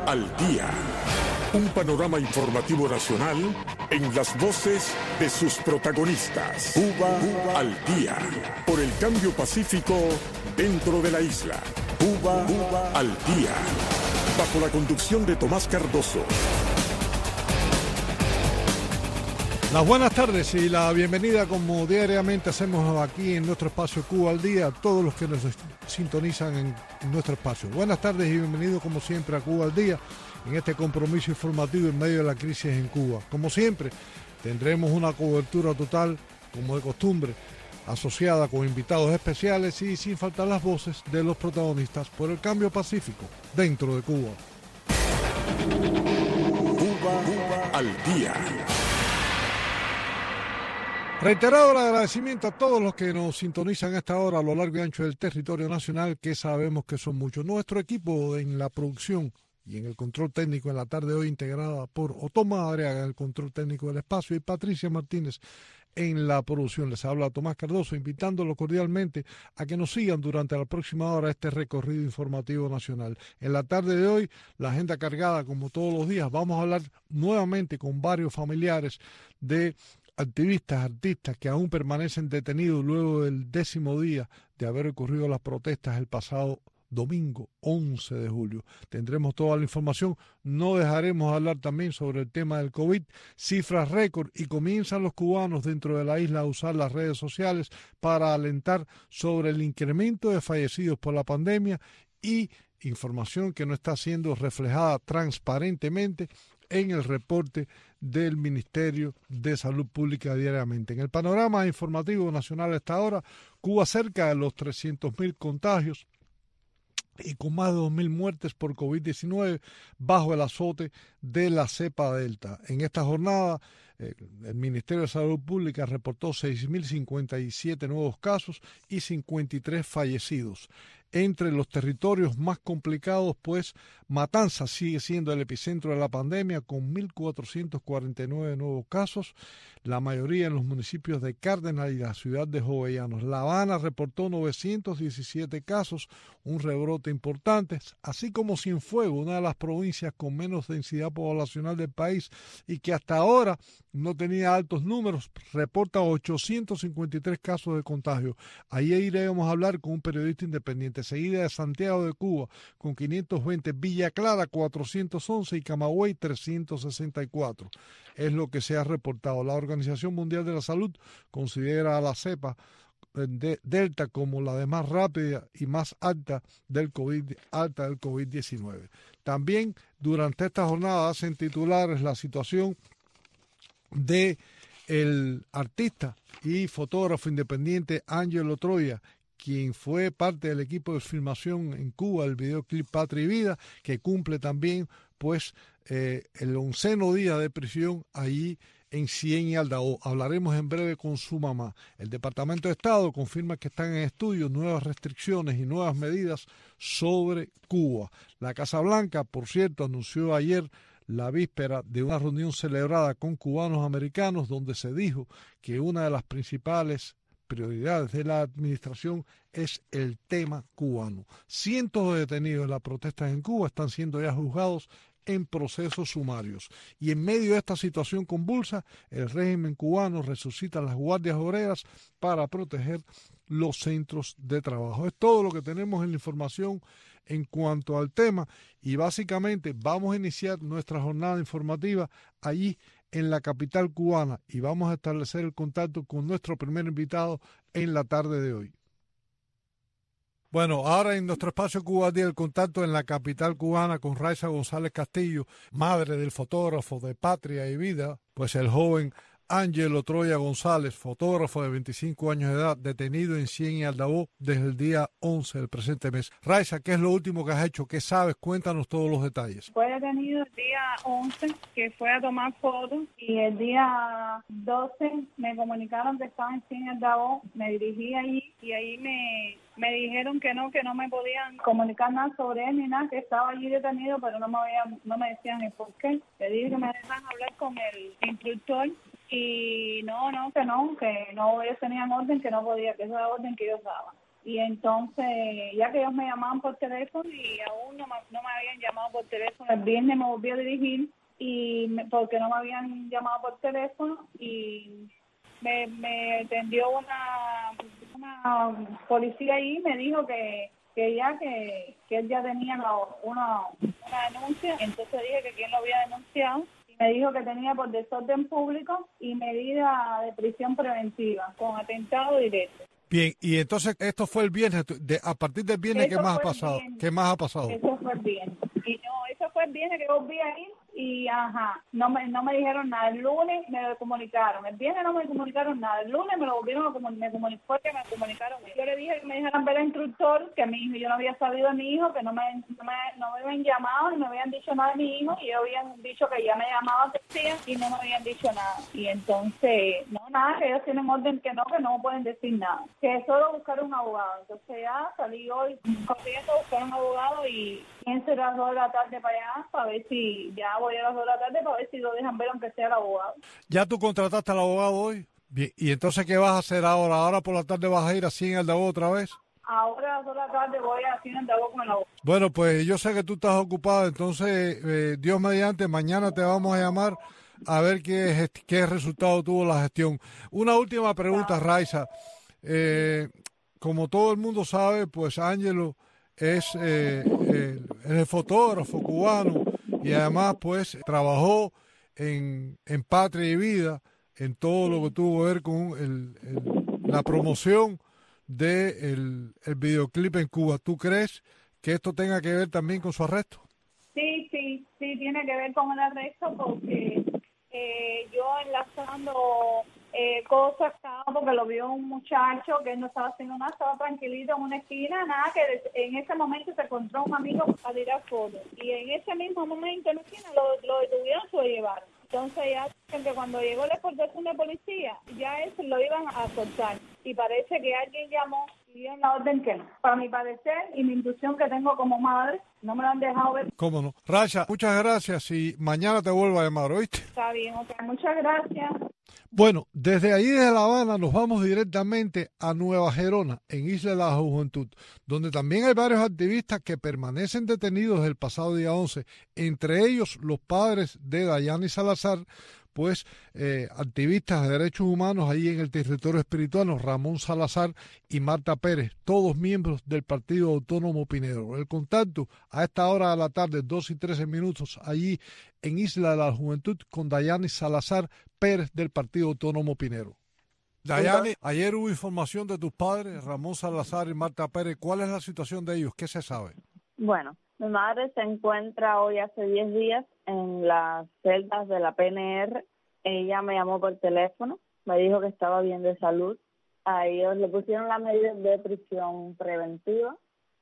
al día. Un panorama informativo nacional en las voces de sus protagonistas. Cuba al día. Por el cambio pacífico dentro de la isla. Cuba al día. Bajo la conducción de Tomás Cardoso. Las buenas tardes y la bienvenida, como diariamente hacemos aquí en nuestro espacio Cuba al Día, a todos los que nos sintonizan en nuestro espacio. Buenas tardes y bienvenidos como siempre a Cuba al Día, en este compromiso informativo en medio de la crisis en Cuba. Como siempre, tendremos una cobertura total, como de costumbre, asociada con invitados especiales y sin faltar las voces de los protagonistas por el cambio pacífico dentro de Cuba. Cuba al Día. Reiterado el agradecimiento a todos los que nos sintonizan a esta hora a lo largo y ancho del territorio nacional, que sabemos que son muchos. Nuestro equipo en la producción y en el control técnico en la tarde de hoy, integrada por Otoma Adriaga en el control técnico del espacio y Patricia Martínez en la producción. Les habla Tomás Cardoso, invitándolo cordialmente a que nos sigan durante la próxima hora este recorrido informativo nacional. En la tarde de hoy, la agenda cargada como todos los días. Vamos a hablar nuevamente con varios familiares de activistas, artistas que aún permanecen detenidos luego del 10º día de haber ocurrido las protestas el pasado domingo 11 de julio. Tendremos toda la información. No dejaremos de hablar también sobre el tema del COVID, cifras récord, y comienzan los cubanos dentro de la isla a usar las redes sociales para alentar sobre el incremento de fallecidos por la pandemia y información que no está siendo reflejada transparentemente en el reporte del Ministerio de Salud Pública diariamente. En el panorama informativo nacional a esta hora, Cuba cerca de los 300.000 contagios y con más de 2.000 muertes por COVID-19 bajo el azote de la cepa Delta. En esta jornada, el Ministerio de Salud Pública reportó 6.057 nuevos casos y 53 fallecidos. Entre los territorios más complicados, pues, Matanzas sigue siendo el epicentro de la pandemia con 1.449 nuevos casos, la mayoría en los municipios de Cárdenas y la ciudad de Jovellanos. La Habana reportó 917 casos, un rebrote importante, así como Cienfuegos, una de las provincias con menos densidad poblacional del país y que hasta ahora no tenía altos números, reporta 853 casos de contagio. Ahí iremos a hablar con un periodista independiente. Seguida de Santiago de Cuba con 520, Villa Clara 411 y Camagüey 364. Es lo que se ha reportado. La Organización Mundial de la Salud considera a la cepa de Delta como la de más rápida y más alta del COVID-19. También durante esta jornada hacen titulares la situación de el artista y fotógrafo independiente Ángelo Troya, quien fue parte del equipo de filmación en Cuba, el videoclip Patria y Vida, que cumple también pues el 11º día de prisión allí en Cien y Aldao. Hablaremos en breve con su mamá. El Departamento de Estado confirma que están en estudio nuevas restricciones y nuevas medidas sobre Cuba. La Casa Blanca, por cierto, anunció ayer la víspera de una reunión celebrada con cubanos americanos donde se dijo que una de las principales prioridades de la administración es el tema cubano. Cientos de detenidos en las protestas en Cuba están siendo ya juzgados en procesos sumarios. Y en medio de esta situación convulsa, el régimen cubano resucita las guardias obreras para proteger los centros de trabajo. Es todo lo que tenemos en la información en cuanto al tema y básicamente vamos a iniciar nuestra jornada informativa allí en la capital cubana y vamos a establecer el contacto con nuestro primer invitado en la tarde de hoy. Bueno, ahora en nuestro espacio Cuba al Día, el contacto en la capital cubana con Raiza González Castillo, madre del fotógrafo de Patria y Vida, pues el joven Ángelo Troya González, fotógrafo de 25 años de edad, detenido en Cien y Aldao desde el día 11 del presente mes. Raiza, ¿qué es lo último que has hecho? ¿Qué sabes? Cuéntanos todos los detalles. Fue detenido el día 11, que fue a tomar fotos, y el día 12 me comunicaron que estaba en Cien y Aldao. Me dirigí allí y ahí me dijeron que no me podían comunicar nada sobre él ni nada, que estaba allí detenido, pero no me decían el por qué. Le dije que me dejan hablar con el instructor y que no, ellos tenían orden, que no podía, que esa era la orden que ellos daban. Y entonces, ya que ellos me llamaban por teléfono y aún no me habían llamado por teléfono, el viernes me volví a dirigir porque no me habían llamado por teléfono y me atendió una policía ahí y me dijo que él ya tenía una denuncia. Entonces dije que quién lo había denunciado y me dijo que tenía por desorden público y medida de prisión preventiva con atentado directo. Bien, y entonces esto fue el viernes. A partir del viernes, ¿qué más ha pasado? ¿Qué más ha pasado? Eso fue el viernes. Y no, eso fue el viernes que volví a ir y no me dijeron nada. El lunes me lo comunicaron. El viernes no me comunicaron nada. El lunes me lo volvieron a comunicar. Me comunicaron. Yo le dije que me dijeran ver al instructor, que a mi hijo, yo no había sabido de mi hijo, que no me habían llamado y no me habían dicho nada de mi hijo, y ellos habían dicho que ya me llamaban y no me habían dicho nada. Y entonces, nada, que ellos tienen orden que no pueden decir nada. Que solo buscar un abogado. Entonces ya salí hoy corriendo a buscar un abogado y pienso ir a las 2 de la tarde para allá para ver si ya voy a las 2 de la tarde para ver si lo dejan ver aunque sea el abogado. ¿Ya tú contrataste al abogado hoy? Bien, ¿y entonces qué vas a hacer ahora? ¿Ahora por la tarde vas a ir así en Aldabó otra vez? Ahora a las 2 de la tarde voy así en Aldabó con el abogado. Bueno, pues yo sé que tú estás ocupado, entonces Dios mediante, mañana te vamos a llamar a ver qué resultado tuvo la gestión. Una última pregunta, Raiza. Como todo el mundo sabe, pues Ángelo es el fotógrafo cubano y además pues trabajó en Patria y Vida en todo lo que tuvo que ver con la promoción del videoclip en Cuba. ¿Tú crees que esto tenga que ver también con su arresto? Sí, tiene que ver con el arresto porque yo enlazando cosas, porque lo vio un muchacho que él no estaba haciendo nada, estaba tranquilito en una esquina, nada, que en ese momento se encontró un amigo para tirar fotos y en ese mismo momento en la esquina lo detuvieron, se lo llevaron. Entonces ya dicen que cuando llegó la exportación de policía, ya eso lo iban a soltar y parece que alguien llamó y dio la orden que no. Para mi parecer y mi intuición que tengo como madre, no me lo han dejado ver. ¿Cómo no? Raiza, muchas gracias y mañana te vuelvo a llamar, ¿oíste? Está bien, ok, muchas gracias. Bueno, desde allí de La Habana nos vamos directamente a Nueva Gerona, en Isla de la Juventud, donde también hay varios activistas que permanecen detenidos desde el pasado día 11, entre ellos los padres de Dayani Salazar, pues activistas de derechos humanos allí en el territorio espirituano, Ramón Salazar y Marta Pérez, todos miembros del Partido Autónomo Pinero. El contacto a esta hora de la tarde, 2:13, allí en Isla de la Juventud con Dayani Salazar Pérez del Partido Autónomo Pinero. Dayani, ayer hubo información de tus padres, Ramón Salazar y Marta Pérez. ¿Cuál es la situación de ellos? ¿Qué se sabe? Bueno, mi madre se encuentra hoy hace 10 días en las celdas de la PNR. Ella me llamó por teléfono, me dijo que estaba bien de salud. A ellos le pusieron la medida de prisión preventiva.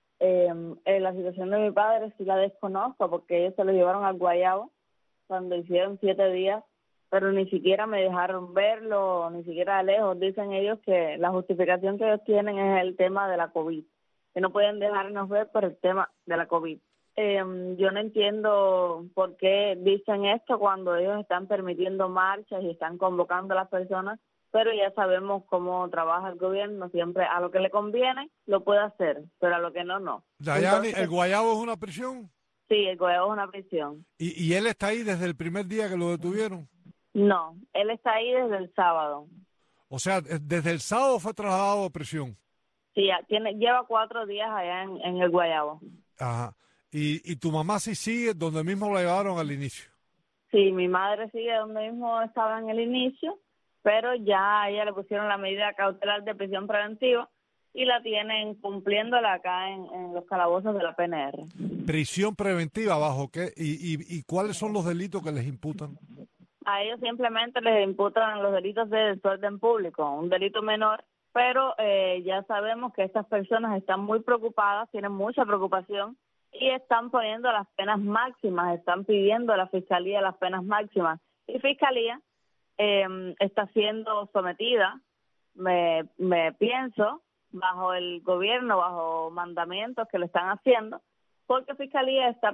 La situación de mi padre sí la desconozco porque ellos se lo llevaron al Guayabo cuando hicieron 7 días, pero ni siquiera me dejaron verlo, ni siquiera de lejos. Dicen ellos que la justificación que ellos tienen es el tema de la COVID, que no pueden dejarnos ver por el tema de la COVID. Yo no entiendo por qué dicen esto cuando ellos están permitiendo marchas y están convocando a las personas, pero ya sabemos cómo trabaja el gobierno, siempre a lo que le conviene lo puede hacer, pero a lo que no, no. Dayani, ¿el Guayabo es una prisión? Sí, el Guayabo es una prisión. ¿Y él está ahí desde el primer día que lo detuvieron? No, él está ahí desde el sábado. O sea, desde el sábado fue trasladado a prisión. Sí, lleva 4 días allá en el Guayabo. Ajá. ¿Y tu mamá sí sigue donde mismo la llevaron al inicio? Sí, mi madre sigue donde mismo estaba en el inicio, pero ya a ella le pusieron la medida cautelar de prisión preventiva y la tienen cumpliéndola acá en los calabozos de la PNR. ¿Prisión preventiva bajo qué? ¿Y cuáles son los delitos que les imputan? A ellos simplemente les imputan los delitos de desorden público, un delito menor, pero ya sabemos que estas personas están muy preocupadas, tienen mucha preocupación y están poniendo las penas máximas, están pidiendo a la Fiscalía las penas máximas. Y Fiscalía está siendo sometida, me pienso, bajo el gobierno, bajo mandamientos que le están haciendo, porque Fiscalía está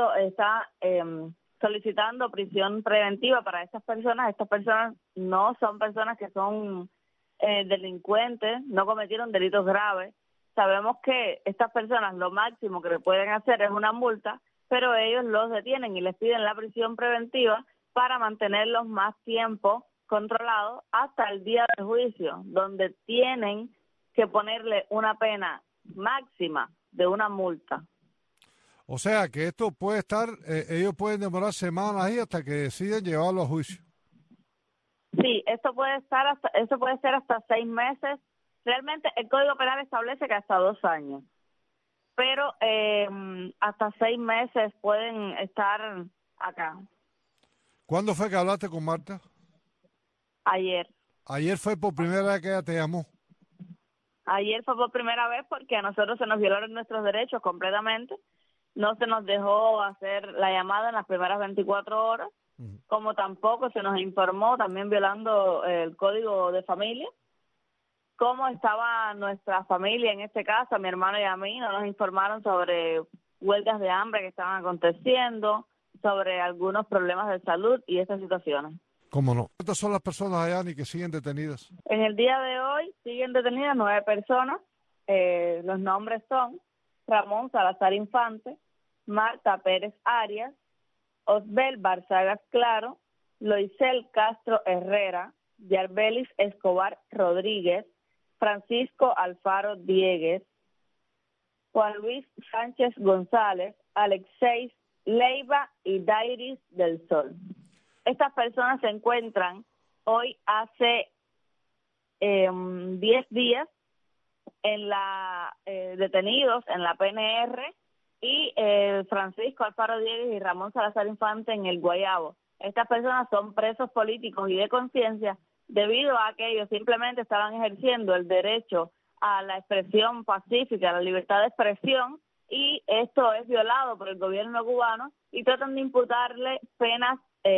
solicitando prisión preventiva para estas personas. Estas personas no son personas que son delincuentes, no cometieron delitos graves, sabemos que estas personas lo máximo que le pueden hacer es una multa, pero ellos los detienen y les piden la prisión preventiva para mantenerlos más tiempo controlados hasta el día del juicio, donde tienen que ponerle una pena máxima de una multa. O sea que esto puede estar, ellos pueden demorar semanas ahí hasta que deciden llevarlo a juicio. Sí, eso puede ser hasta 6 meses. Realmente el Código Penal establece que hasta 2 años, pero hasta 6 meses pueden estar acá. ¿Cuándo fue que hablaste con Marta? Ayer. Ayer fue por primera vez que ella te llamó. Ayer fue por primera vez porque a nosotros se nos violaron nuestros derechos completamente. No se nos dejó hacer la llamada en las primeras 24 horas, como tampoco se nos informó, también violando el Código de Familia, cómo estaba nuestra familia, en este caso, a mi hermano y a mí. No nos informaron sobre huelgas de hambre que estaban aconteciendo, sobre algunos problemas de salud y estas situaciones. ¿Cómo no? ¿Cuántas son las personas allá ni que siguen detenidas? En el día de hoy siguen detenidas 9 personas. Los nombres son Ramón Salazar Infante, Marta Pérez Arias, Osbel Barzagas Claro, Loisel Castro Herrera, Yarbelis Escobar Rodríguez, Francisco Alfaro Diegues, Juan Luis Sánchez González, Alexei Leiva y Dairis del Sol. Estas personas se encuentran hoy hace 10 días en detenidos en la PNR y Francisco Alfaro Diegues y Ramón Salazar Infante en el Guayabo. Estas personas son presos políticos y de conciencia debido a que ellos simplemente estaban ejerciendo el derecho a la expresión pacífica, a la libertad de expresión, y esto es violado por el gobierno cubano y tratan de imputarle penas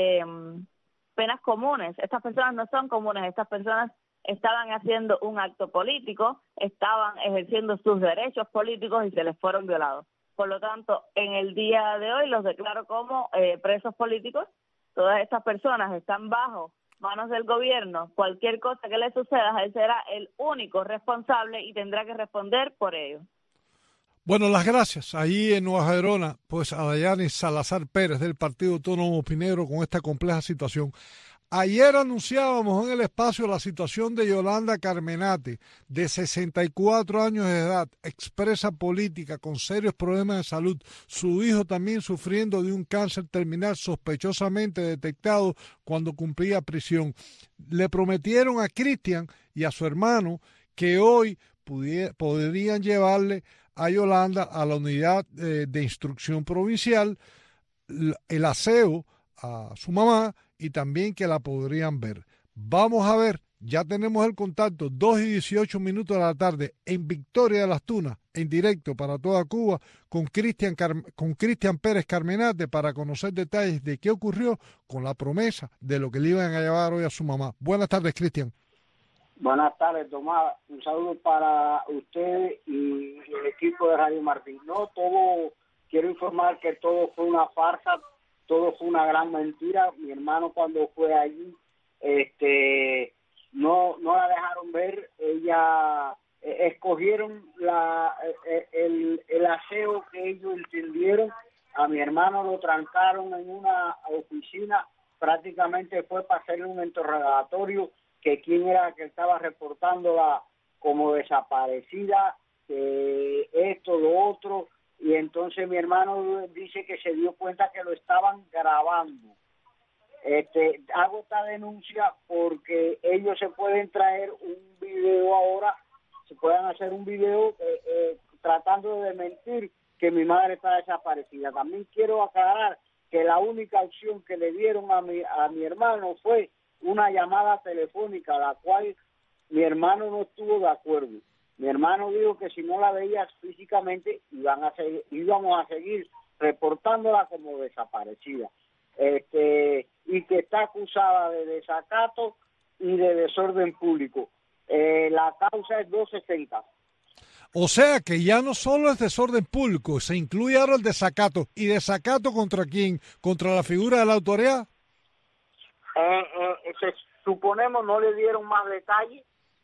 comunes. Estas personas no son comunes, estas personas estaban haciendo un acto político, estaban ejerciendo sus derechos políticos y se les fueron violados. Por lo tanto, en el día de hoy los declaro como presos políticos. Todas estas personas están bajo manos del gobierno. Cualquier cosa que le suceda, él será el único responsable y tendrá que responder por ello. Bueno, las gracias. Ahí en Nueva Gerona, pues a Dayani Salazar Pérez del Partido Autónomo Opinegro con esta compleja situación. Ayer anunciábamos en el espacio la situación de Yolanda Carmenate, de 64 años de edad, expresa política, con serios problemas de salud. Su hijo también sufriendo de un cáncer terminal sospechosamente detectado cuando cumplía prisión. Le prometieron a Cristian y a su hermano que hoy podrían llevarle a Yolanda a la unidad de instrucción provincial, el aseo a su mamá y también que la podrían ver. Vamos a ver, ya tenemos el contacto, 2:18 de la tarde en Victoria de las Tunas, en directo para toda Cuba, con Cristian Pérez Carmenate para conocer detalles de qué ocurrió con la promesa de lo que le iban a llevar hoy a su mamá. Buenas tardes, Cristian. Buenas tardes, Tomás. Un saludo para usted y el equipo de Radio Martín. Quiero informar que todo fue una farsa, todo fue una gran mentira. Mi hermano cuando fue allí, no la dejaron ver. Ella escogieron el aseo que ellos entendieron. A mi hermano lo trancaron en una oficina, prácticamente fue para hacerle un interrogatorio, que quién era que estaba reportándola como desaparecida, esto, lo otro, y entonces mi hermano dice que se dio cuenta que lo estaban grabando. Hago esta denuncia porque ellos se pueden traer un video ahora, se pueden hacer un video tratando de mentir que mi madre está desaparecida. También quiero aclarar que la única opción que le dieron a mi hermano fue una llamada telefónica, la cual mi hermano no estuvo de acuerdo. Mi hermano dijo que si no la veías físicamente íbamos a seguir reportándola como desaparecida. Y que está acusada de desacato y de desorden público. La causa es 260. O sea que ya no solo es desorden público, se incluye ahora el desacato. ¿Y desacato contra quién? ¿Contra la figura de la autoridad? Suponemos, no le dieron más detalles,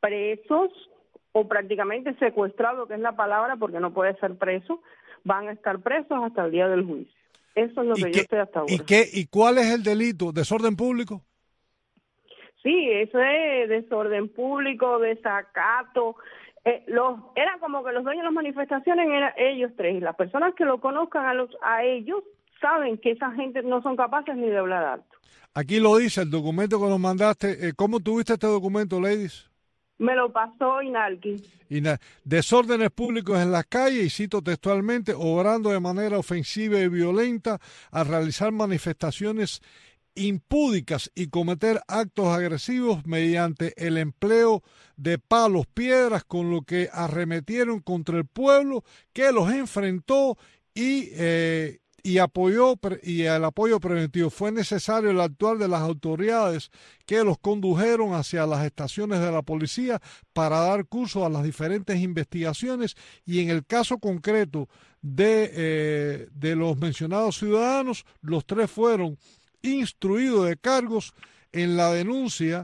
presos o prácticamente secuestrados, que es la palabra, porque no puede ser preso, van a estar presos hasta el día del juicio. Eso es lo que yo sé hasta ahora. ¿Y cuál es el delito? ¿Desorden público? Sí, eso es desorden público, desacato. Era como que los dueños de las manifestaciones eran ellos tres. Y las personas que lo conozcan a ellos saben que esa gente no son capaces ni de hablar alto. Aquí lo dice el documento que nos mandaste. ¿Cómo tuviste este documento, ladies? Me lo pasó Inalki. Desórdenes públicos en las calles, y cito textualmente, obrando de manera ofensiva y violenta al realizar manifestaciones impúdicas y cometer actos agresivos mediante el empleo de palos, piedras, con lo que arremetieron contra el pueblo que los enfrentó y el apoyo preventivo. Fue necesario el actuar de las autoridades que los condujeron hacia las estaciones de la policía para dar curso a las diferentes investigaciones, y en el caso concreto de los mencionados ciudadanos, los tres fueron instruido de cargos en la denuncia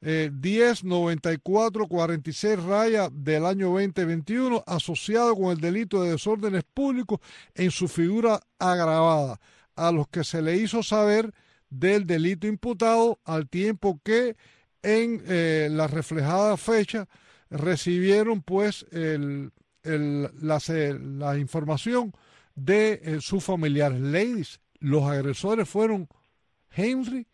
109446 del año 2021, asociado con el delito de desórdenes públicos en su figura agravada, a los que se le hizo saber del delito imputado, al tiempo que en la reflejada fecha recibieron pues la información de sus familiares. Ladies, los agresores fueron Henry,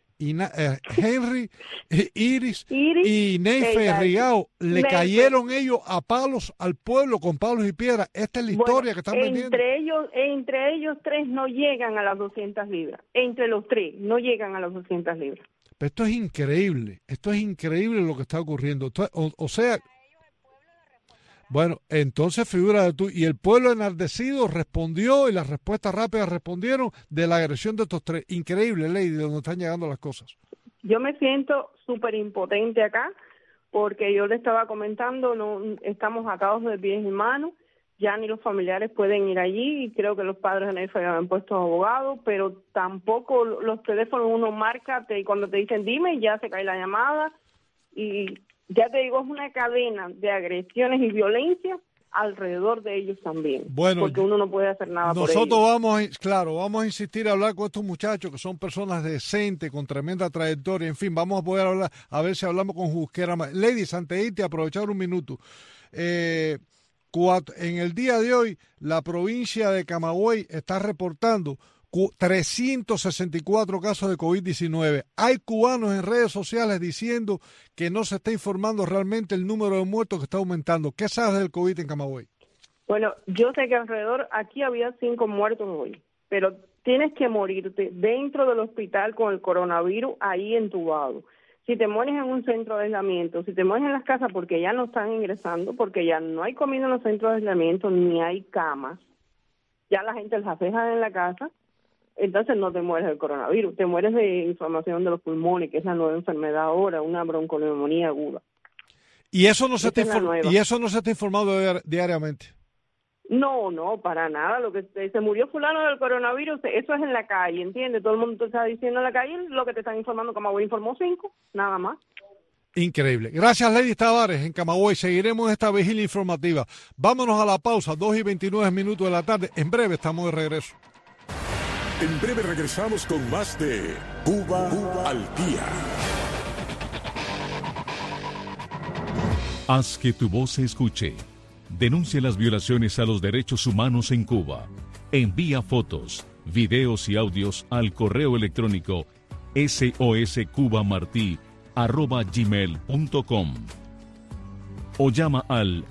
Iris y Neife Rigao. Le cayeron ellos a palos al pueblo con palos y piedras. Esta es la historia que están vendiendo. Entre ellos tres no llegan a las 200 libras. Entre los tres no llegan a las 200 libras. Pero esto es increíble lo que está ocurriendo. O sea, bueno, entonces figura de tú, y el pueblo enardecido respondió, y las respuestas rápidas respondieron de la agresión de estos tres. Increíble, Lady, de donde están llegando las cosas. Yo me siento súper impotente acá, porque yo le estaba comentando, no estamos atados de pies y manos, ya ni los familiares pueden ir allí, y creo que los padres de Neife habían puesto abogados, pero tampoco los teléfonos uno marca, y cuando te dicen dime, ya se cae la llamada, y ya te digo, es una cadena de agresiones y violencia alrededor de ellos también. Bueno, porque uno no puede hacer nada por ellos. Nosotros vamos a insistir a hablar con estos muchachos que son personas decentes, con tremenda trayectoria. En fin, vamos a poder hablar, a ver si hablamos con Jusquera. Ladies, antes de irte, aprovechar un minuto. En el día de hoy, la provincia de Camagüey está reportando 364 casos de COVID-19. Hay cubanos en redes sociales diciendo que no se está informando realmente el número de muertos, que está aumentando. ¿Qué sabes del COVID en Camagüey? Bueno, yo sé que alrededor, aquí había 5 muertos hoy, pero tienes que morirte dentro del hospital con el coronavirus ahí entubado. Si te mueres en un centro de aislamiento, si te mueres en las casas porque ya no están ingresando, porque ya no hay comida en los centros de aislamiento, ni hay camas, ya la gente las deja en la casa, entonces no te mueres del coronavirus, te mueres de inflamación de los pulmones, que es la nueva enfermedad ahora, una bronconeumonía aguda. ¿Y eso no se está informando diariamente? No, para nada. Lo que se murió fulano del coronavirus, eso es en la calle, ¿entiendes? Todo el mundo te está diciendo en la calle lo que te están informando. Camagüey informó 5, nada más. Increíble. Gracias, Lady Tavares, en Camagüey. Seguiremos esta vigilia informativa. Vámonos a la pausa, 2:29 de la tarde. En breve estamos de regreso. En breve regresamos con más de Cuba al Día. Haz que tu voz se escuche. Denuncia las violaciones a los derechos humanos en Cuba. Envía fotos, videos y audios al correo electrónico soscubamarti@gmail.com o llama al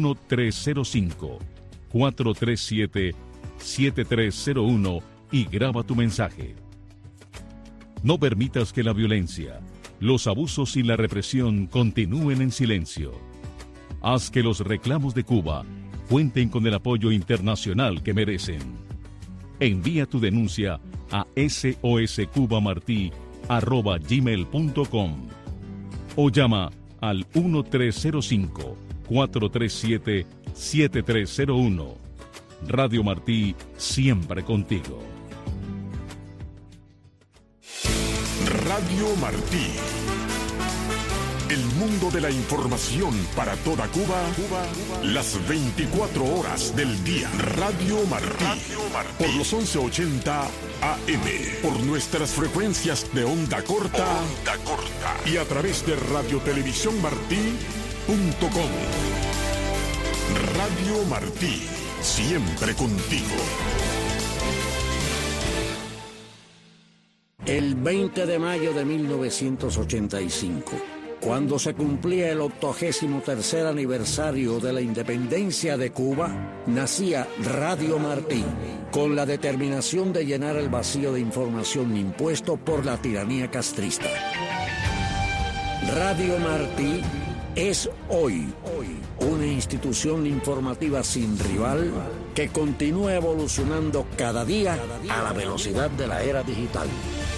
1305-437-7301 y graba tu mensaje. No permitas que la violencia, los abusos y la represión continúen en silencio. Haz que los reclamos de Cuba cuenten con el apoyo internacional que merecen. Envía tu denuncia a soscubamarti@gmail.com o llama al 1305-437-7301. Radio Martí, siempre contigo. Radio Martí. El mundo de la información para toda Cuba, las 24 horas del día. Radio Martí, por los 1180 AM, por nuestras frecuencias de onda corta, y a través de radiotelevisiónmartí.com. Radio Martí, siempre contigo. El 20 de mayo de 1985, cuando se cumplía el 83º aniversario de la independencia de Cuba, nacía Radio Martí, con la determinación de llenar el vacío de información impuesto por la tiranía castrista. Radio Martí es hoy una institución informativa sin rival que continúa evolucionando cada día a la velocidad de la era digital.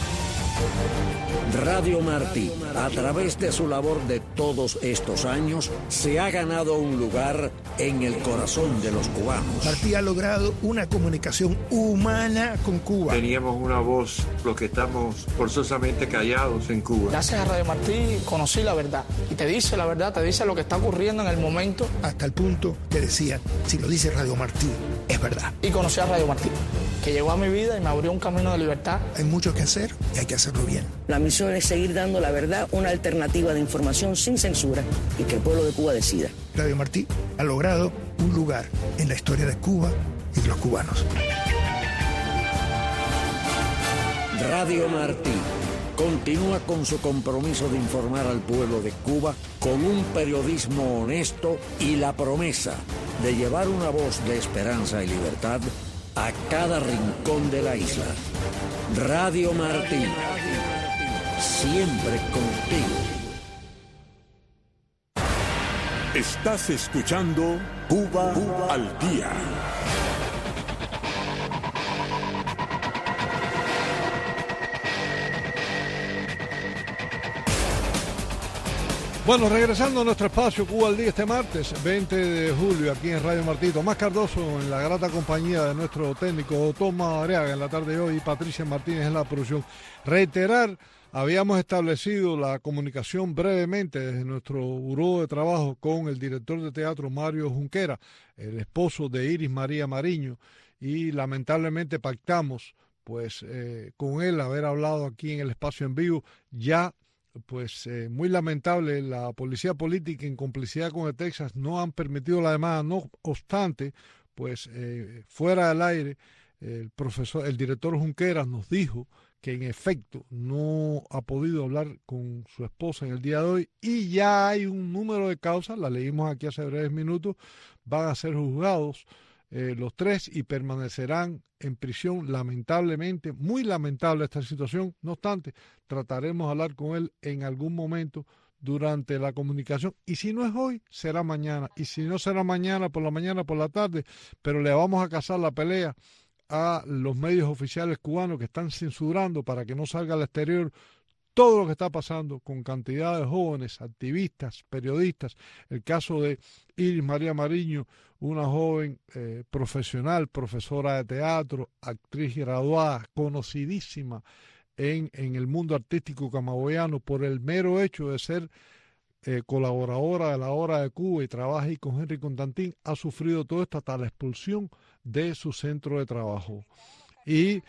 Radio Martí, a través de su labor de todos estos años, se ha ganado un lugar en el corazón de los cubanos. Martí ha logrado una comunicación humana con Cuba. Teníamos una voz, los que estamos forzosamente callados en Cuba. Gracias a Radio Martí conocí la verdad. Y te dice la verdad, te dice lo que está ocurriendo en el momento. Hasta el punto que decían, si lo dice Radio Martí, es verdad. Y conocí a Radio Martí, que llegó a mi vida y me abrió un camino de libertad. Hay mucho que hacer y hay que hacerlo bien. La misión es seguir dando la verdad, una alternativa de información sin censura y que el pueblo de Cuba decida. Radio Martí ha logrado un lugar en la historia de Cuba y de los cubanos. Radio Martí continúa con su compromiso de informar al pueblo de Cuba con un periodismo honesto y la promesa de llevar una voz de esperanza y libertad a cada rincón de la isla. Radio Martí, siempre contigo. Estás escuchando Cuba al Día. Bueno, regresando a nuestro espacio Cuba al Día este martes 20 de julio aquí en Radio Martí. Tomás Cardoso en la grata compañía de nuestro técnico Tomás Arriaga en la tarde de hoy y Patricia Martínez en la producción. Reiterar, habíamos establecido la comunicación brevemente desde nuestro buró de trabajo con el director de teatro Mario Junquera, el esposo de Iris María Mariño, y lamentablemente pactamos pues con él haber hablado aquí en el espacio en vivo. Ya pues muy lamentable, la policía política en complicidad con el Texas no han permitido la demanda. No obstante, pues fuera del aire, el director Junqueras nos dijo que en efecto no ha podido hablar con su esposa en el día de hoy y ya hay un número de causas, la leímos aquí hace breves minutos, van a ser juzgados los tres y permanecerán en prisión. Lamentablemente, muy lamentable esta situación. No obstante, trataremos de hablar con él en algún momento durante la comunicación, y si no es hoy, será mañana, y si no será mañana, por la tarde, pero le vamos a cazar la pelea a los medios oficiales cubanos que están censurando para que no salga al exterior todo lo que está pasando con cantidad de jóvenes, activistas, periodistas. El caso de Iris María Mariño, una joven profesional, profesora de teatro, actriz graduada, conocidísima en el mundo artístico camagüeyano por el mero hecho de ser colaboradora de La Hora de Cuba y trabaja ahí con Henry Constantín, ha sufrido todo esto hasta la expulsión de su centro de trabajo. Y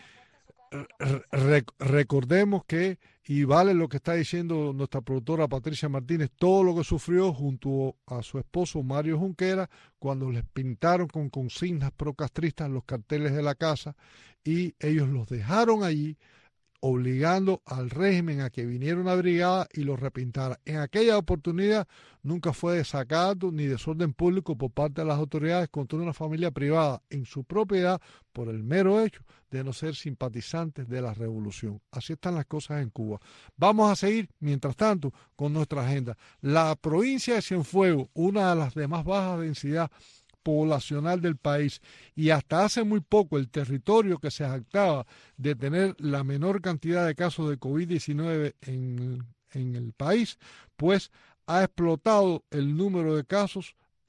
recordemos que, y vale lo que está diciendo nuestra productora Patricia Martínez, todo lo que sufrió junto a su esposo Mario Junquera cuando les pintaron con consignas procastristas los carteles de la casa y ellos los dejaron allí, obligando al régimen a que viniera una brigada y los repintara. En aquella oportunidad nunca fue desacato ni desorden público por parte de las autoridades contra una familia privada en su propiedad por el mero hecho de no ser simpatizantes de la revolución. Así están las cosas en Cuba. Vamos a seguir, mientras tanto, con nuestra agenda. La provincia de Cienfuegos, una de las de más baja densidad poblacional del país, y hasta hace muy poco el territorio que se jactaba de tener la menor cantidad de casos de COVID-19 en el país, pues ha explotado el número de casos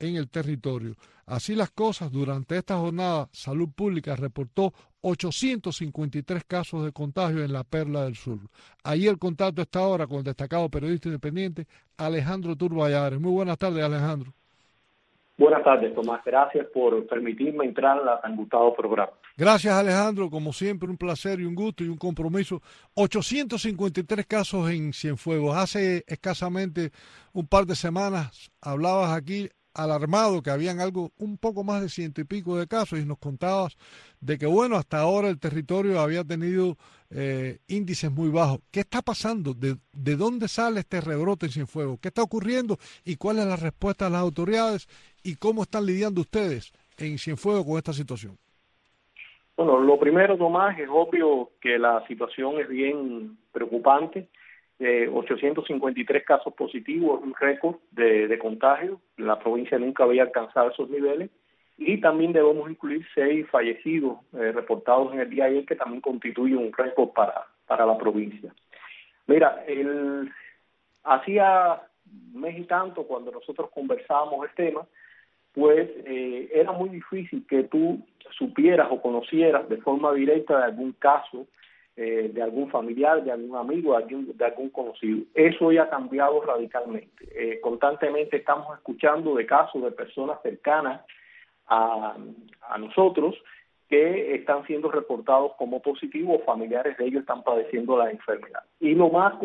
en el territorio. Así las cosas, durante esta jornada, Salud Pública reportó 853 casos de contagio en la Perla del Sur. Ahí el contacto está ahora con el destacado periodista independiente Alejandro Tur Valladares. Muy buenas tardes, Alejandro. Buenas tardes, Tomás. Gracias por permitirme entrar al tan gustado programa. Gracias, Alejandro. Como siempre, un placer y un gusto y un compromiso. 853 casos en Cienfuegos. Hace escasamente un par de semanas hablabas aquí alarmado que habían un poco más de 100 y pico de casos y nos contabas de que, bueno, hasta ahora el territorio había tenido índices muy bajos. ¿Qué está pasando? ¿De dónde sale este rebrote en Cienfuegos? ¿Qué está ocurriendo? ¿Y cuál es la respuesta de las autoridades? ¿Y cómo están lidiando ustedes en Cienfuegos con esta situación? Bueno, lo primero, Tomás, es obvio que la situación es bien preocupante. 853 casos positivos, un récord de contagio. La provincia nunca había alcanzado esos niveles. Y también debemos incluir 6 fallecidos reportados en el día de ayer, que también constituye un récord para la provincia. Mira, hacía un mes y tanto, cuando nosotros conversábamos el tema, pues era muy difícil que tú supieras o conocieras de forma directa de algún caso, de algún familiar, de algún amigo, de algún conocido. Eso ya ha cambiado radicalmente. Constantemente estamos escuchando de casos de personas cercanas a nosotros que están siendo reportados como positivos, familiares de ellos están padeciendo la enfermedad. Y lo más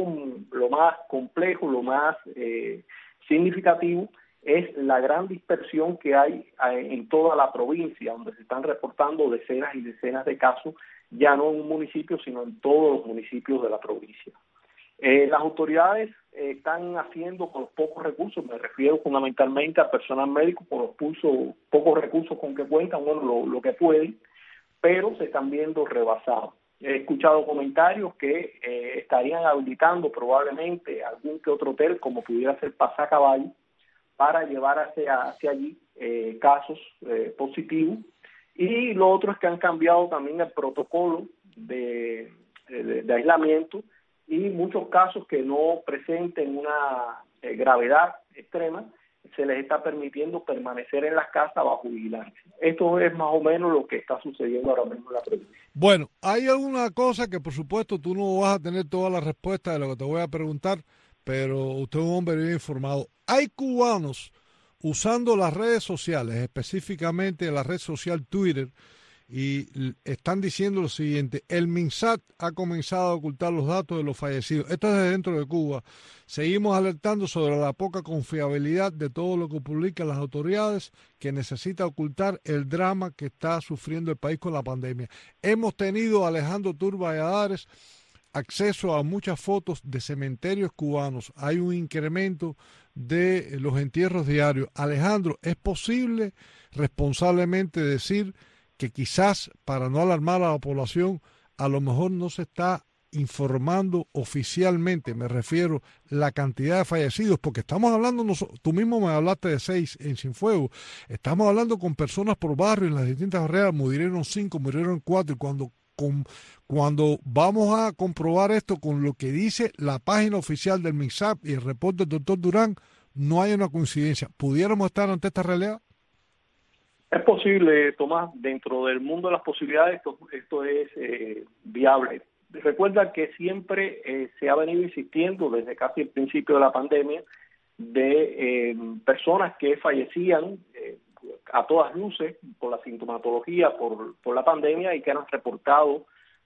complejo, lo más significativo es la gran dispersión que hay en toda la provincia, donde se están reportando decenas y decenas de casos, ya no en un municipio, sino en todos los municipios de la provincia. Las autoridades están haciendo con los pocos recursos, me refiero fundamentalmente al personal médico, con los pocos recursos con que cuentan, bueno, lo que pueden, pero se están viendo rebasados. He escuchado comentarios que estarían habilitando probablemente algún que otro hotel, como pudiera ser Pasacaballo, para llevar hacia allí casos positivos. Y lo otro es que han cambiado también el protocolo de aislamiento, y muchos casos que no presenten una gravedad extrema se les está permitiendo permanecer en las casas bajo vigilancia. Esto es más o menos lo que está sucediendo ahora mismo en la provincia. Bueno, hay alguna cosa que por supuesto tú no vas a tener toda la respuesta de lo que te voy a preguntar, pero usted es un hombre bien informado. Hay cubanos usando las redes sociales, específicamente la red social Twitter, y están diciendo lo siguiente: el MinSat ha comenzado a ocultar los datos de los fallecidos. Esto es de dentro de Cuba. Seguimos alertando sobre la poca confiabilidad de todo lo que publican las autoridades, que necesita ocultar el drama que está sufriendo el país con la pandemia. Hemos tenido, Alejandro Tur Valladares, acceso a muchas fotos de cementerios cubanos. Hay un incremento de los entierros diarios. Alejandro, ¿es posible responsablemente decir que quizás, para no alarmar a la población, a lo mejor no se está informando oficialmente, me refiero, la cantidad de fallecidos? Porque estamos hablando, tú mismo me hablaste de 6 en Cienfuegos, estamos hablando con personas por barrio en las distintas barriadas, murieron 5, murieron 4, y cuando vamos a comprobar esto con lo que dice la página oficial del MinSat y el reporte del doctor Durán, no hay una coincidencia. ¿Pudiéramos estar ante esta realidad? Es posible, Tomás, dentro del mundo de las posibilidades esto es viable. Recuerda que siempre se ha venido insistiendo desde casi el principio de la pandemia de personas que fallecían a todas luces por la sintomatología, por la pandemia, y que eran reportados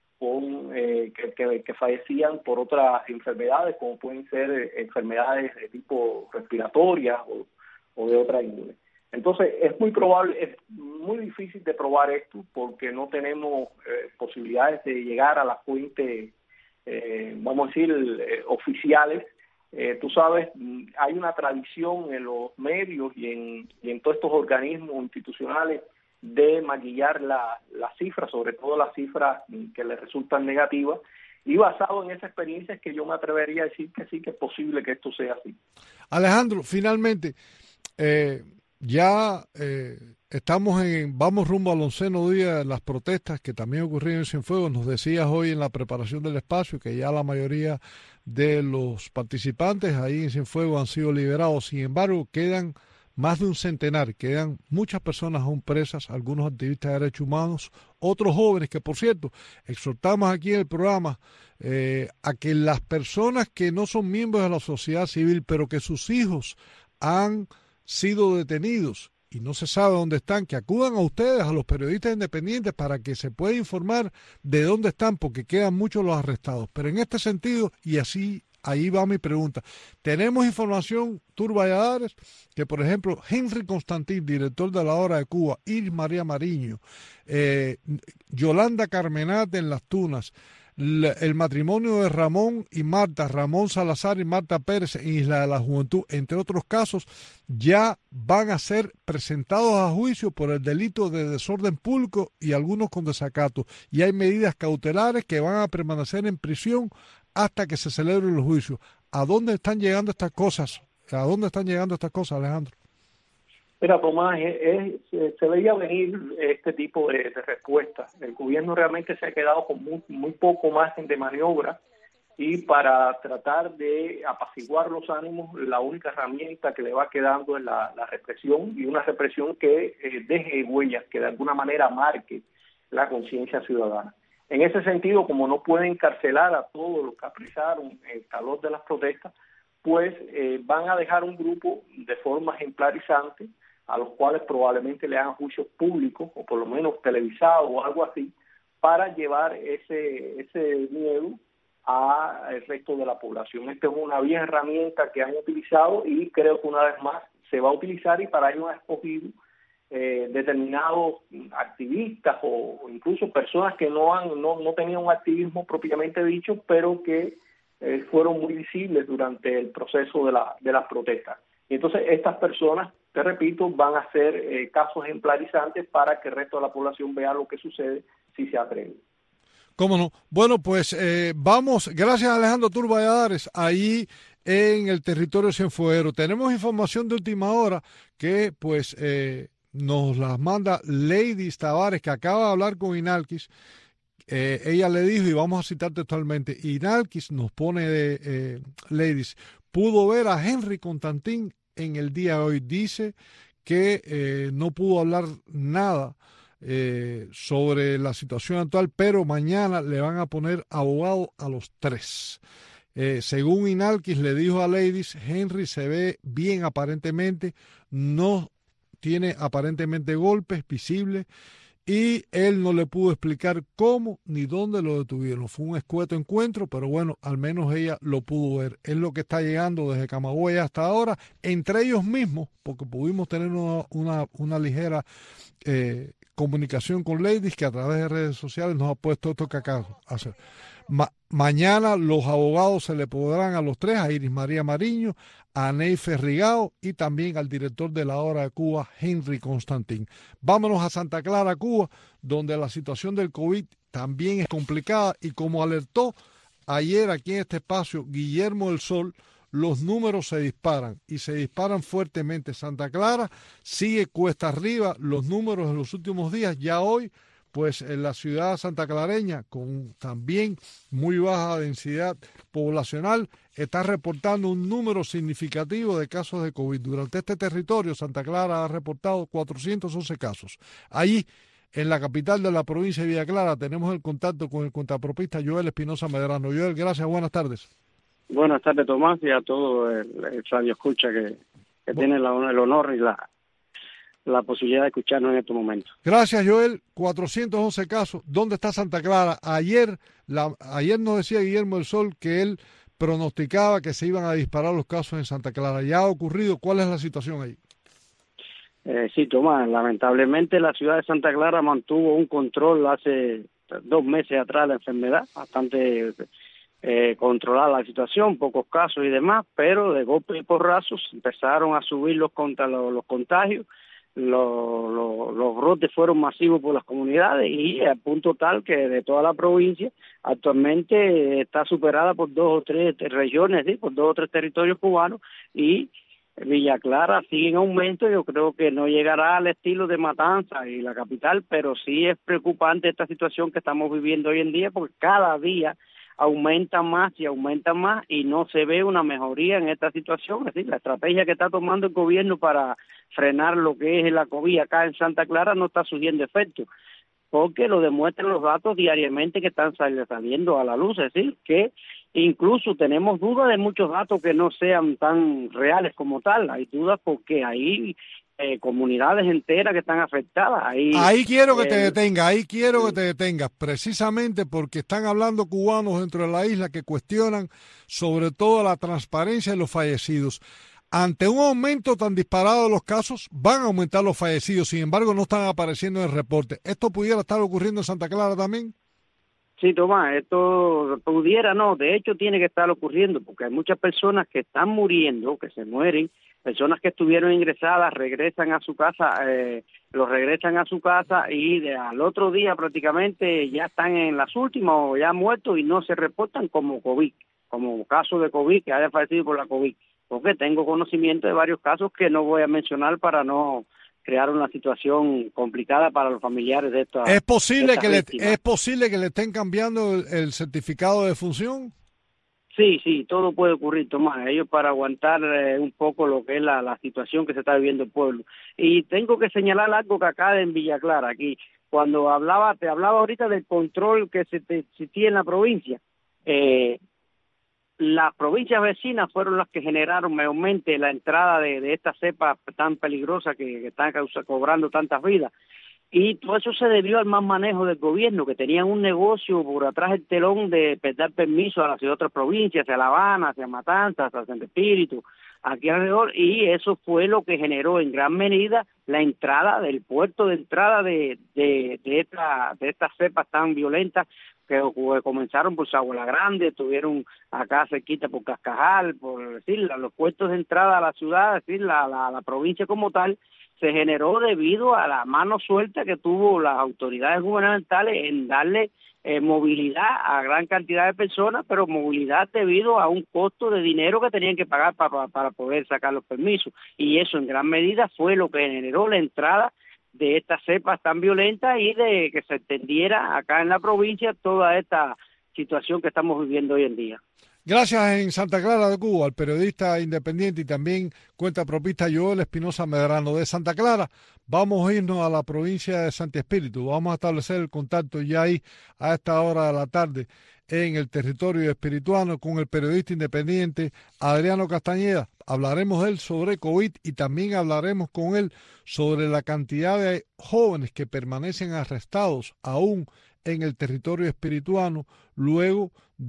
que fallecían por otras enfermedades, como pueden ser enfermedades de tipo respiratoria o de otra índole. Entonces, es muy difícil de probar esto, porque no tenemos posibilidades de llegar a las fuentes, vamos a decir, oficiales. Tú sabes, hay una tradición en los medios y en todos estos organismos institucionales de maquillar las cifras, sobre todo las cifras que les resultan negativas, y basado en esa experiencia es que yo me atrevería a decir que sí, que es posible que esto sea así. Alejandro, finalmente, vamos rumbo al 11º día de las protestas que también ocurrieron en Cienfuegos. Nos decías hoy en la preparación del espacio que ya la mayoría de los participantes ahí en Cienfuegos han sido liberados. Sin embargo, quedan más de un centenar, quedan muchas personas aún presas, algunos activistas de derechos humanos, otros jóvenes que, por cierto, exhortamos aquí en el programa a que las personas que no son miembros de la sociedad civil, pero que sus hijos han sido detenidos y no se sabe dónde están, que acudan a ustedes, a los periodistas independientes, para que se pueda informar de dónde están, porque quedan muchos los arrestados. Pero en este sentido, y así, ahí va mi pregunta, tenemos información, Tur Valladares, que por ejemplo, Henry Constantín, director de La Hora de Cuba, Iris María Mariño, Yolanda Carmenate en Las Tunas, el matrimonio de Ramón y Marta, Ramón Salazar y Marta Pérez en Isla de la Juventud, entre otros casos, ya van a ser presentados a juicio por el delito de desorden público y algunos con desacato. Y hay medidas cautelares que van a permanecer en prisión hasta que se celebren los juicios. ¿A dónde están llegando estas cosas? ¿A dónde están llegando estas cosas, Alejandro? Mira, Tomás, se veía venir este tipo de respuestas. El gobierno realmente se ha quedado con muy poco margen de maniobra, y para tratar de apaciguar los ánimos, la única herramienta que le va quedando es la represión, y una represión que deje huellas, que de alguna manera marque la conciencia ciudadana. En ese sentido, como no pueden encarcelar a todos los que apresaron el calor de las protestas, pues van a dejar un grupo de forma ejemplarizante, a los cuales probablemente le hagan juicios públicos, o por lo menos televisados o algo así, para llevar ese miedo al resto de la población. Esta es una vieja herramienta que han utilizado, y creo que una vez más se va a utilizar, y para ello han escogido determinados activistas o incluso personas que no tenían un activismo propiamente dicho, pero que fueron muy visibles durante el proceso de las protestas. Y entonces estas personas, te repito, van a ser casos ejemplarizantes para que el resto de la población vea lo que sucede si se atreve. ¿Cómo no? Bueno, pues vamos, gracias a Alejandro Tur Valladares, ahí en el territorio cienfuegero. Tenemos información de última hora que pues nos las manda Lady Tavares, que acaba de hablar con Inalquis. Ella le dijo, y vamos a citar textualmente, Inalquis nos pone de Ladies, pudo ver a Henry Constantín en el día de hoy. Dice que no pudo hablar nada sobre la situación actual, pero mañana le van a poner abogado a los tres. Según Inalquis le dijo a Ladies, Henry se ve bien aparentemente, no tiene aparentemente golpes visibles, y él no le pudo explicar cómo ni dónde lo detuvieron. Fue un escueto encuentro, pero bueno, al menos ella lo pudo ver. Es lo que está llegando desde Camagüey hasta ahora, entre ellos mismos, porque pudimos tener una ligera comunicación con Ladies, que a través de redes sociales nos ha puesto esto que acabo de hacer. Mañana los abogados se le podrán a los tres, a Iris María Mariño, a Neife Rigao y también al director de La Hora de Cuba, Henry Constantín. Vámonos a Santa Clara, Cuba, donde la situación del COVID también es complicada, y como alertó ayer aquí en este espacio Guillermo del Sol, los números se disparan, y se disparan fuertemente. Santa Clara sigue cuesta arriba los números en los últimos días. Ya hoy, pues en la ciudad santaclareña, con también muy baja densidad poblacional, está reportando un número significativo de casos de COVID. Durante este territorio, Santa Clara ha reportado 411 casos. Allí, en la capital de la provincia de Villa Clara, tenemos el contacto con el contrapropista Joel Espinosa Medrano. Joel, gracias, buenas tardes. Buenas tardes, Tomás, y a todo el radio escucha que tiene el honor y la posibilidad de escucharnos en este momento. Gracias, Joel. 411 casos. ¿Dónde está Santa Clara? Ayer nos decía Guillermo del Sol que él pronosticaba que se iban a disparar los casos en Santa Clara. ¿Ya ha ocurrido? ¿Cuál es la situación ahí? Sí, Tomás, lamentablemente la ciudad de Santa Clara mantuvo un control hace 2 meses atrás de la enfermedad, bastante controlada la situación, pocos casos y demás, pero de golpe y porrazos empezaron a subir los contagios. Los brotes fueron masivos por las comunidades, y al punto tal que de toda la provincia actualmente está superada por 2 o 3 regiones, ¿sí? Por 2 o 3 territorios cubanos, y Villa Clara sigue en aumento. Yo creo que no llegará al estilo de Matanzas y la capital, pero sí es preocupante esta situación que estamos viviendo hoy en día, porque cada día aumentan más y no se ve una mejoría en esta situación. Es decir, la estrategia que está tomando el gobierno para frenar lo que es la COVID acá en Santa Clara no está surgiendo efecto, porque lo demuestran los datos diariamente que están saliendo a la luz. Es decir, que incluso tenemos dudas de muchos datos que no sean tan reales como tal. Hay dudas porque hay comunidades enteras que están afectadas. Ahí quiero que te detengas, precisamente porque están hablando cubanos dentro de la isla que cuestionan sobre todo la transparencia de los fallecidos. Ante un aumento tan disparado de los casos, van a aumentar los fallecidos, sin embargo no están apareciendo en el reporte. ¿Esto pudiera estar ocurriendo en Santa Clara también? Sí, Tomás, esto pudiera, no, de hecho tiene que estar ocurriendo, porque hay muchas personas que están muriendo, que se mueren, personas que estuvieron ingresadas, regresan a su casa, los regresan a su casa y al otro día prácticamente ya están en las últimas o ya muertos y no se reportan como COVID, como caso de COVID, que haya fallecido por la COVID, porque tengo conocimiento de varios casos que no voy a mencionar para no crear una situación complicada para los familiares de estas. ¿Es posible que le estén cambiando el certificado de defunción? Sí, todo puede ocurrir, Tomás. Ellos para aguantar un poco lo que es la situación que se está viviendo el pueblo. Y tengo que señalar algo que acá en Villa Clara, aquí, cuando te hablaba ahorita del control que se existía en la provincia. Las provincias vecinas fueron las que generaron mayormente la entrada de esta cepa tan peligrosa que están cobrando tantas vidas. Y todo eso se debió al mal manejo del gobierno, que tenían un negocio por atrás del telón de dar permiso hacia otras provincias, hacia La Habana, hacia Matanzas, hacia Santo Espíritu, aquí alrededor, y eso fue lo que generó en gran medida la entrada del puerto de entrada de estas cepas tan violentas que comenzaron por Sabana Grande, estuvieron acá cerquita por Cascajal, por decir, los puertos de entrada a la ciudad, es decir, la provincia como tal, se generó debido a la mano suelta que tuvo las autoridades gubernamentales en darle movilidad a gran cantidad de personas, pero movilidad debido a un costo de dinero que tenían que pagar para poder sacar los permisos. Y eso en gran medida fue lo que generó la entrada de estas cepas tan violentas y de que se extendiera acá en la provincia toda esta situación que estamos viviendo hoy en día. Gracias en Santa Clara de Cuba al periodista independiente y también cuentapropista Joel Espinosa Medrano de Santa Clara. Vamos a irnos a la provincia de Santi Espíritu. Vamos a establecer el contacto ya ahí a esta hora de la tarde en el territorio espirituano con el periodista independiente Adriano Castañeda. Hablaremos de él sobre COVID y también hablaremos con él sobre la cantidad de jóvenes que permanecen arrestados aún en el territorio espirituano luego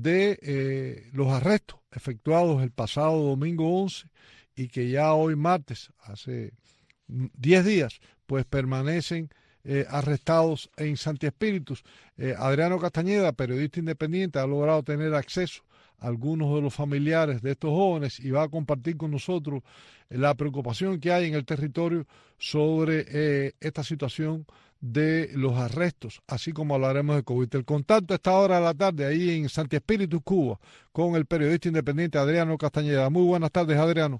de los arrestos efectuados el pasado domingo 11 y que ya hoy martes, hace 10 días, pues permanecen arrestados en Santi Espíritus. Adriano Castañeda, periodista independiente, ha logrado tener acceso a algunos de los familiares de estos jóvenes y va a compartir con nosotros la preocupación que hay en el territorio sobre esta situación de los arrestos, así como hablaremos de COVID. El contacto a esta hora de la tarde ahí en Santi Espíritu, Cuba, con el periodista independiente Adriano Castañeda. Muy buenas tardes, Adriano.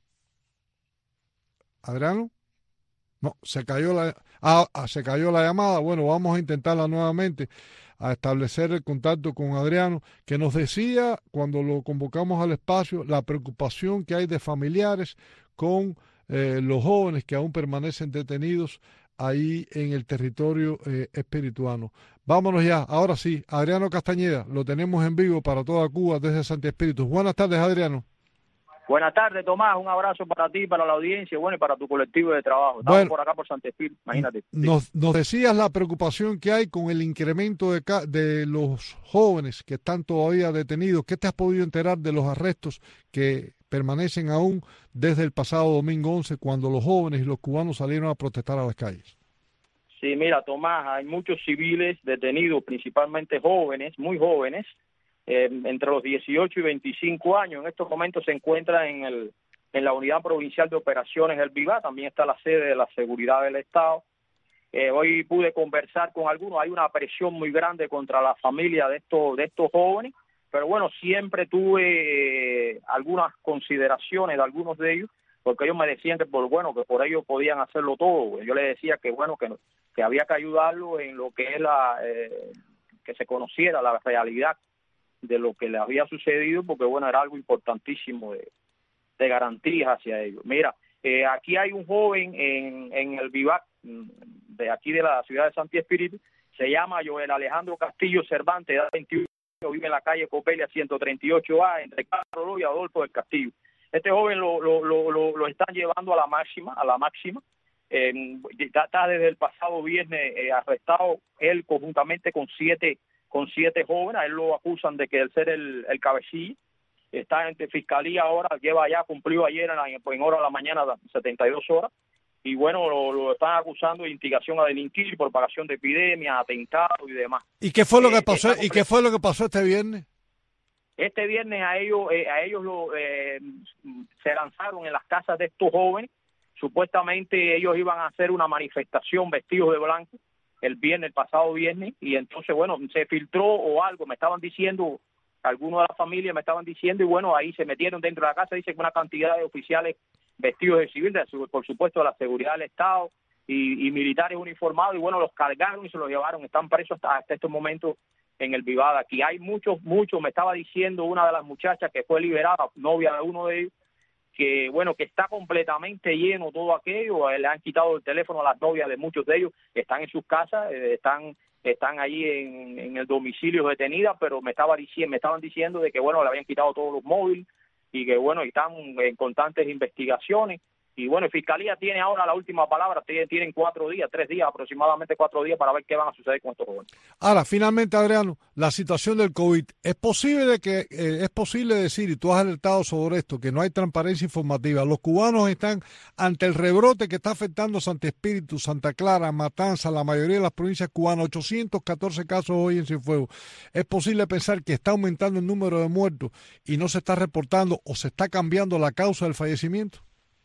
¿Adriano? No, se cayó la llamada. Bueno, vamos a intentarla nuevamente, a establecer el contacto con Adriano, que nos decía cuando lo convocamos al espacio la preocupación que hay de familiares con los jóvenes que aún permanecen detenidos ahí en el territorio espirituano. Vámonos ya, ahora sí, Adriano Castañeda, lo tenemos en vivo para toda Cuba desde Santi Espíritu. Buenas tardes, Adriano. Buenas tardes, Tomás, un abrazo para ti, para la audiencia, bueno, y para tu colectivo de trabajo. Estamos por acá por Santi Espíritu, imagínate. Nos decías la preocupación que hay con el incremento de los jóvenes que están todavía detenidos. ¿Qué te has podido enterar de los arrestos que permanecen aún desde el pasado domingo 11, cuando los jóvenes y los cubanos salieron a protestar a las calles? Sí, mira, Tomás, hay muchos civiles detenidos, principalmente jóvenes, muy jóvenes, entre los 18 y 25 años. En estos momentos se encuentra en la Unidad Provincial de Operaciones del Vivar, también está la sede de la Seguridad del Estado. Hoy pude conversar con algunos, hay una presión muy grande contra la familia de estos jóvenes, pero bueno, siempre tuve algunas consideraciones de algunos de ellos, porque ellos me decían que por ellos podían hacerlo todo. Yo les decía que bueno, que había que ayudarlo en lo que es que se conociera la realidad de lo que le había sucedido, porque bueno, era algo importantísimo de garantías hacia ellos. Mira, aquí hay un joven en el Vivac de aquí de la ciudad de Santi Espíritu, se llama Joel Alejandro Castillo Cervantes, edad 21, vive en la calle Copelia 138A, entre Carlos y Adolfo del Castillo. Este joven lo están llevando a la máxima. Está desde el pasado viernes arrestado él conjuntamente con siete jóvenes. A él lo acusan de que el ser el cabecilla. Está en fiscalía ahora, cumplió ayer en hora de la mañana 72 horas. Y bueno, lo están acusando de instigación a delinquir, propagación de epidemia, atentado y demás. ¿Y qué fue lo que pasó? ¿Y qué fue lo que pasó este viernes? Este viernes a ellos se lanzaron en las casas de estos jóvenes. Supuestamente ellos iban a hacer una manifestación vestidos de blanco el pasado viernes, y entonces, bueno, se filtró o algo, me estaban diciendo, algunos de la familia me estaban diciendo, y bueno, ahí se metieron dentro de la casa, dicen que una cantidad de oficiales vestidos de civil, por supuesto de la seguridad del Estado y militares uniformados, y bueno, los cargaron y se los llevaron, están presos hasta estos momentos en el Vivada. Aquí hay muchos, me estaba diciendo una de las muchachas que fue liberada, novia de uno de ellos, que bueno, que está completamente lleno todo aquello, le han quitado el teléfono a las novias de muchos de ellos, están en sus casas, están allí en el domicilio detenidas, pero me estaban diciendo de que bueno, le habían quitado todos los móviles, y que bueno, están en constantes investigaciones. Y bueno, Fiscalía tiene ahora la última palabra, tienen 3 días, aproximadamente 4 días para ver qué van a suceder con estos jóvenes. Ahora, finalmente, Adriano, la situación del COVID, es posible decir, y tú has alertado sobre esto, que no hay transparencia informativa. Los cubanos están ante el rebrote que está afectando Santi Espíritu, Santa Clara, Matanzas, la mayoría de las provincias cubanas, 814 casos hoy en Cienfuegos. ¿Es posible pensar que está aumentando el número de muertos y no se está reportando o se está cambiando la causa del fallecimiento?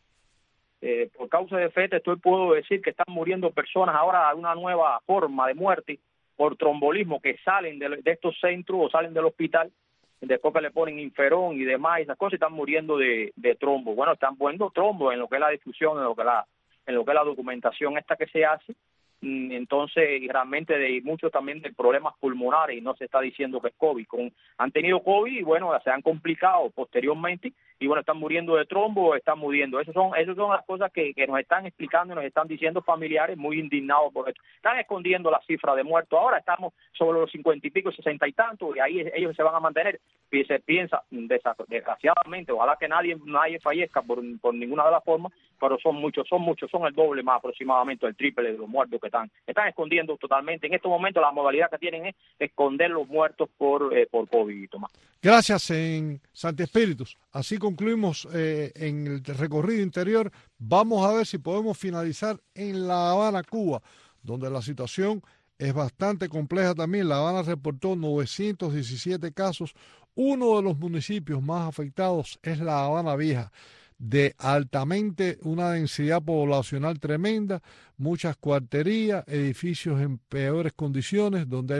Por causa de fe, puedo decir que están muriendo personas ahora de una nueva forma de muerte por trombolismo, que salen de estos centros o salen del hospital, después que le ponen Inferón y demás, esas cosas, y están muriendo de trombo. Bueno, están poniendo trombo en lo que es la difusión, en lo que es la documentación esta que se hace. Entonces, realmente de muchos también de problemas pulmonares, y no se está diciendo que es COVID. Han tenido COVID y bueno, se han complicado posteriormente, y bueno, están muriendo de trombo, están muriendo. Esas son las cosas que nos están explicando y nos están diciendo familiares muy indignados por esto. Están escondiendo la cifra de muertos. Ahora estamos sobre los 50 y pico, 60 y tanto, y ahí ellos se van a mantener. Y se piensa, desgraciadamente, ojalá que nadie fallezca por ninguna de las formas, pero son muchos, son el doble más aproximadamente, el triple de los muertos que están escondiendo totalmente. En estos momentos la modalidad que tienen es esconder los muertos por COVID, Tomás. Gracias, en Santi Espíritus. Así concluimos en el recorrido interior. Vamos a ver si podemos finalizar en La Habana, Cuba, donde la situación es bastante compleja también. La Habana reportó 917 casos. Uno de los municipios más afectados es La Habana Vieja, de altamente una densidad poblacional tremenda, muchas cuarterías, edificios en peores condiciones, donde hay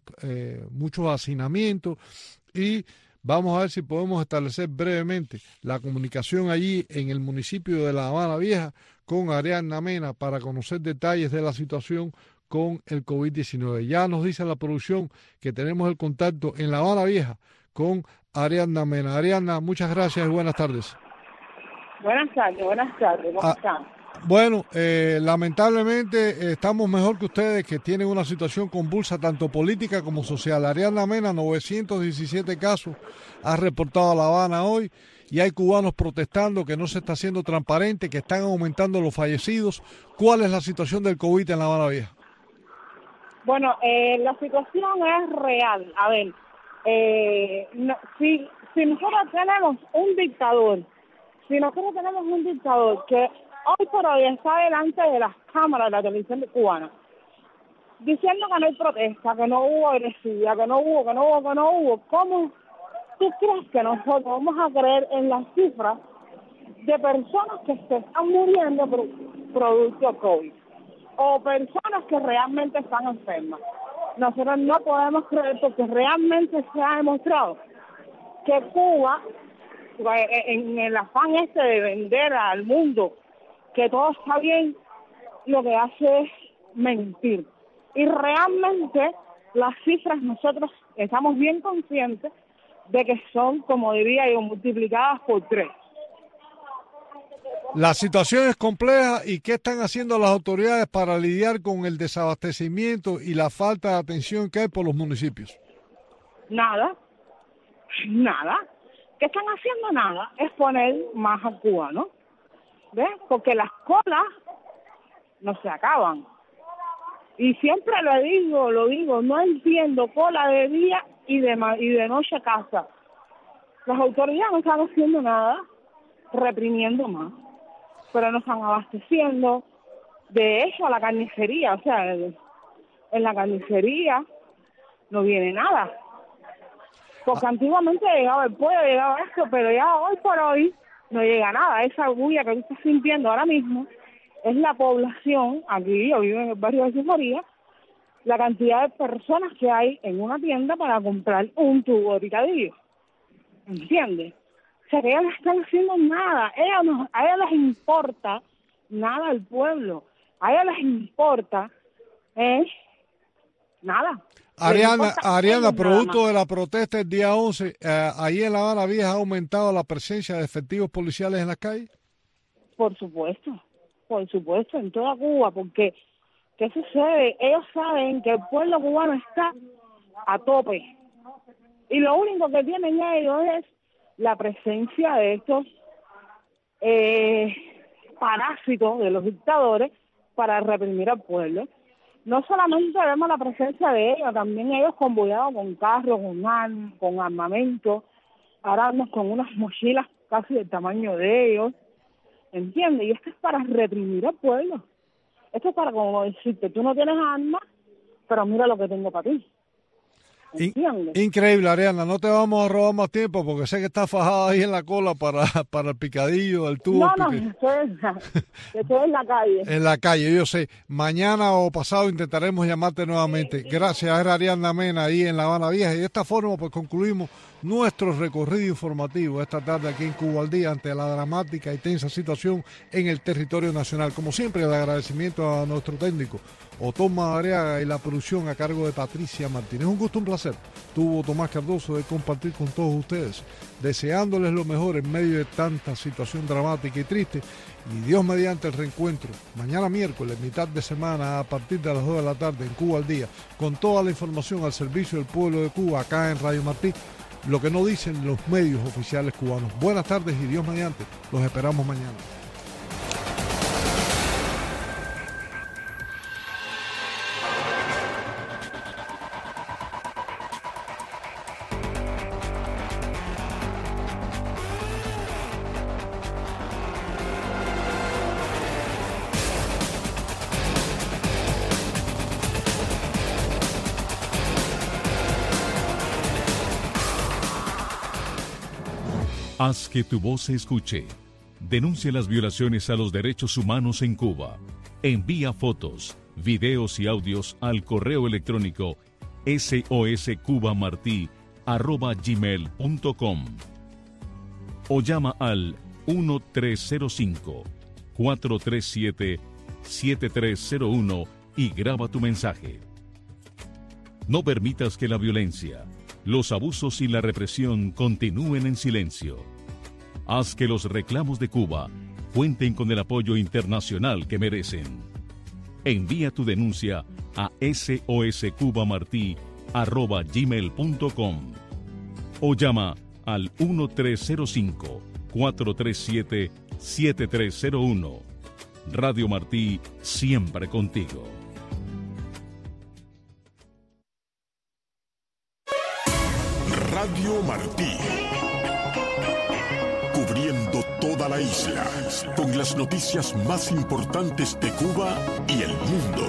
muchos hacinamientos, y vamos a ver si podemos establecer brevemente la comunicación allí en el municipio de La Habana Vieja con Ariadna Mena para conocer detalles de la situación con el COVID-19. Ya nos dice la producción que tenemos el contacto en La Habana Vieja con Ariadna Mena. Ariadna, muchas gracias y buenas tardes. Buenas tardes, ¿cómo están? Bueno, lamentablemente estamos mejor que ustedes, que tienen una situación convulsa tanto política como social. Ariadna Mena, 917 casos ha reportado a La Habana hoy, y hay cubanos protestando que no se está haciendo transparente, que están aumentando los fallecidos. ¿Cuál es la situación del COVID en La Habana Vieja? Bueno, la situación es real. A ver, si nosotros tenemos un dictador, que hoy por hoy está delante de las cámaras de la televisión cubana, diciendo que no hay protesta, que no hubo agresividad, que no hubo, ¿cómo tú crees que nosotros vamos a creer en las cifras de personas que se están muriendo por producto COVID? O personas que realmente están enfermas. Nosotros no podemos creer, porque realmente se ha demostrado que Cuba, en el afán de vender al mundo que todo está bien, lo que hace es mentir. Y realmente las cifras nosotros estamos bien conscientes de que son, como diría yo, multiplicadas por 3. La situación es compleja y ¿qué están haciendo las autoridades para lidiar con el desabastecimiento y la falta de atención que hay por los municipios? Nada. ¿Qué están haciendo? Nada. Es poner más a cubanos, ¿ves? Porque las colas no se acaban. Y siempre lo digo, no entiendo cola de día y de noche a casa. Las autoridades no están haciendo nada, reprimiendo más, pero no están abasteciendo. De hecho, a la carnicería, o sea, en la carnicería no viene nada. Porque antiguamente llegaba el pollo, llegaba esto, pero ya hoy por hoy no llega nada. Esa bulla que tú estás sintiendo ahora mismo es la población, aquí yo vivo en el barrio de Ciufaría, la cantidad de personas que hay en una tienda para comprar un tubo de picadillo. ¿Entiendes? O sea, que ellos no están haciendo nada. A ellos les importa nada al pueblo. A ellos les importa nada. Ariana, producto de la protesta el día 11, ahí en La Habana Vieja ha aumentado la presencia de efectivos policiales en las calles. Por supuesto, en toda Cuba, porque ¿qué sucede? Ellos saben que el pueblo cubano está a tope y lo único que tienen ellos es la presencia de estos parásitos de los dictadores para reprimir al pueblo. No solamente vemos la presencia de ellos, también ellos convoyados con carros, con armamento, armas con unas mochilas casi del tamaño de ellos, ¿entiendes? Y esto es para reprimir al pueblo. Esto es para como decirte, tú no tienes armas, pero mira lo que tengo para ti. Increíble, Ariana. No te vamos a robar más tiempo porque sé que estás fajada ahí en la cola para el picadillo, el tubo. No, estoy en la calle. En la calle, yo sé. Mañana o pasado intentaremos llamarte nuevamente. Gracias, era Ariana Mena ahí en La Habana Vieja. Y de esta forma pues concluimos nuestro recorrido informativo esta tarde aquí en Cuba al Día ante la dramática y tensa situación en el territorio nacional. Como siempre, el agradecimiento a nuestro técnico Otón Madariaga y la producción a cargo de Patricia Martínez. Un gusto, un placer. Tuvo Tomás Cardoso de compartir con todos ustedes, deseándoles lo mejor en medio de tanta situación dramática y triste. Y Dios mediante el reencuentro, mañana miércoles, mitad de semana, a partir de las 2 de la tarde en Cuba al Día, con toda la información al servicio del pueblo de Cuba, acá en Radio Martí, lo que no dicen los medios oficiales cubanos. Buenas tardes y Dios mediante, los esperamos mañana. Haz que tu voz se escuche. Denuncia las violaciones a los derechos humanos en Cuba. Envía fotos, videos y audios al correo electrónico soscubamarti@gmail.com o llama al 1305-437-7301 y graba tu mensaje. No permitas que la violencia, los abusos y la represión continúen en silencio. Haz que los reclamos de Cuba cuenten con el apoyo internacional que merecen. Envía tu denuncia a soscubamarti@gmail.com o llama al 1305-437-7301. Radio Martí, siempre contigo. Radio Martí, cubriendo toda la isla con las noticias más importantes de Cuba y el mundo.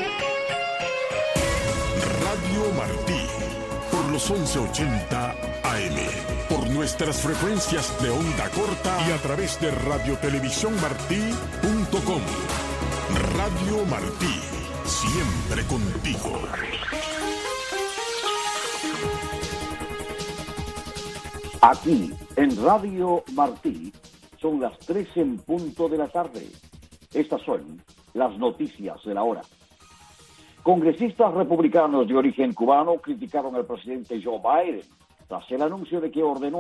Radio Martí, por los 1180 AM, por nuestras frecuencias de onda corta y a través de radiotelevisiónmartí.com. Radio Martí, siempre contigo. Aquí, en Radio Martí, son las 13 en punto de la tarde. Estas son las noticias de la hora. Congresistas republicanos de origen cubano criticaron al presidente Joe Biden tras el anuncio de que ordenó